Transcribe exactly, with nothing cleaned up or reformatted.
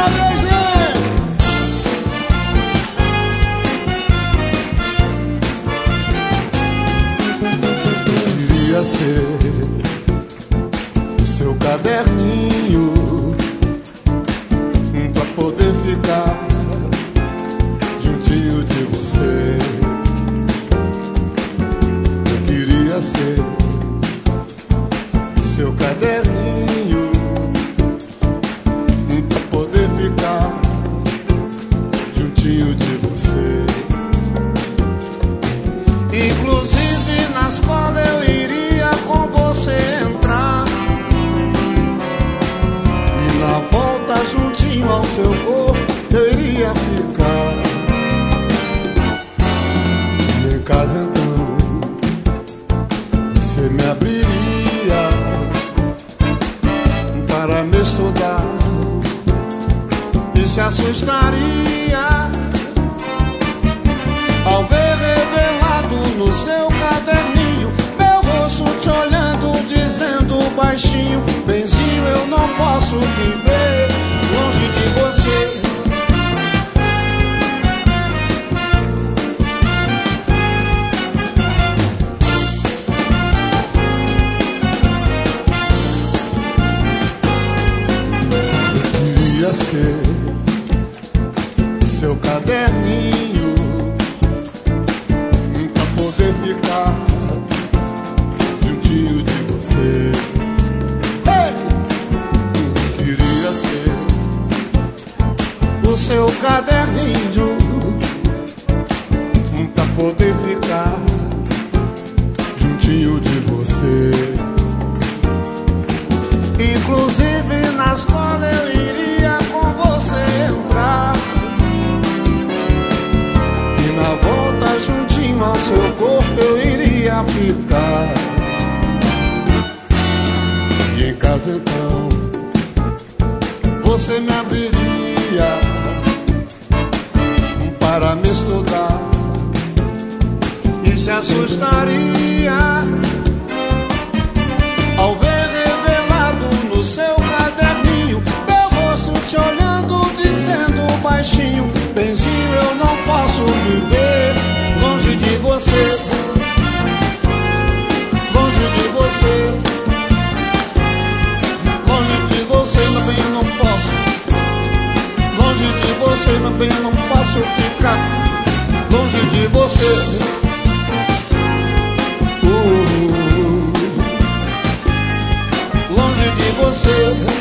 Queria ser o seu caderninho pra poder ficar juntinho de você. Eu queria ser o seu caderninho pra poder ficar juntinho de você. Inclusive na escola eu iria com você entrar, e na volta juntinho ao seu corpo eu iria ficar. E em casa então você me abriria para me estudar e se assustaria ao ver revelado no seu caderninho meu rosto te olhando, dizendo baixinho: benzinho, eu não posso viver longe de você. Eu queria ser o seu caderninho pra poder ficar juntinho de você. Hey! Queria ser o seu caderninho pra poder ficar juntinho de você. Inclusive na escola eu iria com você entrar, e na volta juntinho ao seu corpo eu iria ficar. E em casa então você me abriria para me estudar e se assustaria ao ver revelado no seu caderninho meu rosto te olhando, dizendo baixinho: benzinho, eu não posso viver longe de você, longe de você, longe de você, meu bem, eu não posso, longe de você, meu bem, eu não posso ficar longe de você. Uh, longe de você.